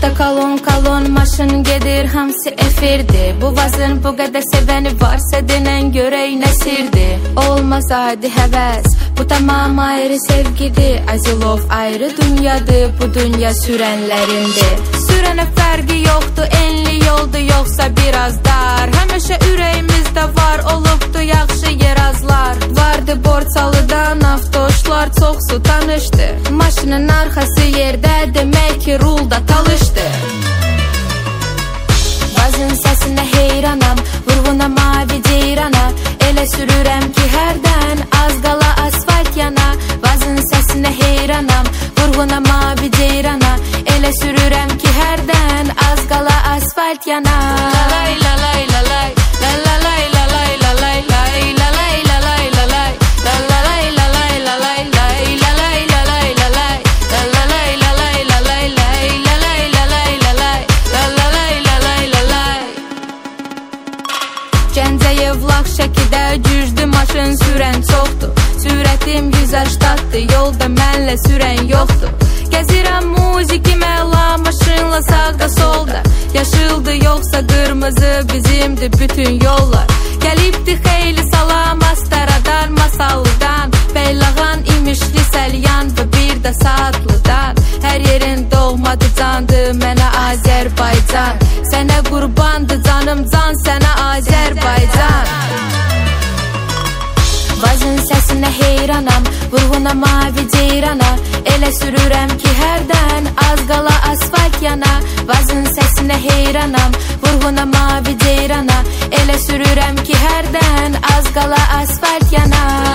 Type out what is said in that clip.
Uzaqda kalon maşın gedir, hamısı efirdi. Bu vazın bu qədər sevəni varsa denən görək nəsirdi. Olmaz adi həvəs, bu tamam ayrı sevgidir. Azilov ayrı dünyadır, bu dünya sürənlərindir. Sürənə fərqi yoxdur, enli yoldur yoxsa biraz dar. Həmişə ürəyimizdə var olubdu yaxşı yerazlar. Vardı borçalıdan avtoşlar, çoxsu tanışdı. Maşının arxası yerdə, demək ki rulda talışdı. Vazın səsinə heyranam, vurğuna mavi ceyrana. Elə sürürəm ki hərdən az qala asfalt yana. Vazın səsinə heyranam, vurğuna mavi ceyrana. Elə sürürəm ki hərdən az qala asfalt yana. Lalay lalay lalay, lalay lalay lalay, lalay lalay lalay lalay, lalay lalay lalay, lalay lalay lalay lalay, lalay lalay lalay, lalay lalay lalay, lalay lalay lalay. Gəncəyev laq şəkidə güclü maşın sürən çoxdur. Sürətim 180-dır, yolda mənlə sürən yoxdur. Gəzirəm muziki məla maşınla sağda solda. Yaşıldı yoxsa qırmızı bizimdir bütün yollar. Gəlibdi xeyli salam Astaradan, Masallıdan. Beylağan imişli Səlyan və bir də Saatlıdan. Hər yerin doğmadı candı mənə Azərbaycan. Sənə qurbandı canım can, sənə Azərbaycan. Vazın səsinə heyranam, vurğuna mavi ceyrana. Elə sürürəm ki hərdən az qala asfalt yana. Vazın səsinə heyranam, vurğuna mavi ceyrana. Elə sürürəm ki hərdən az qala asfalt yana.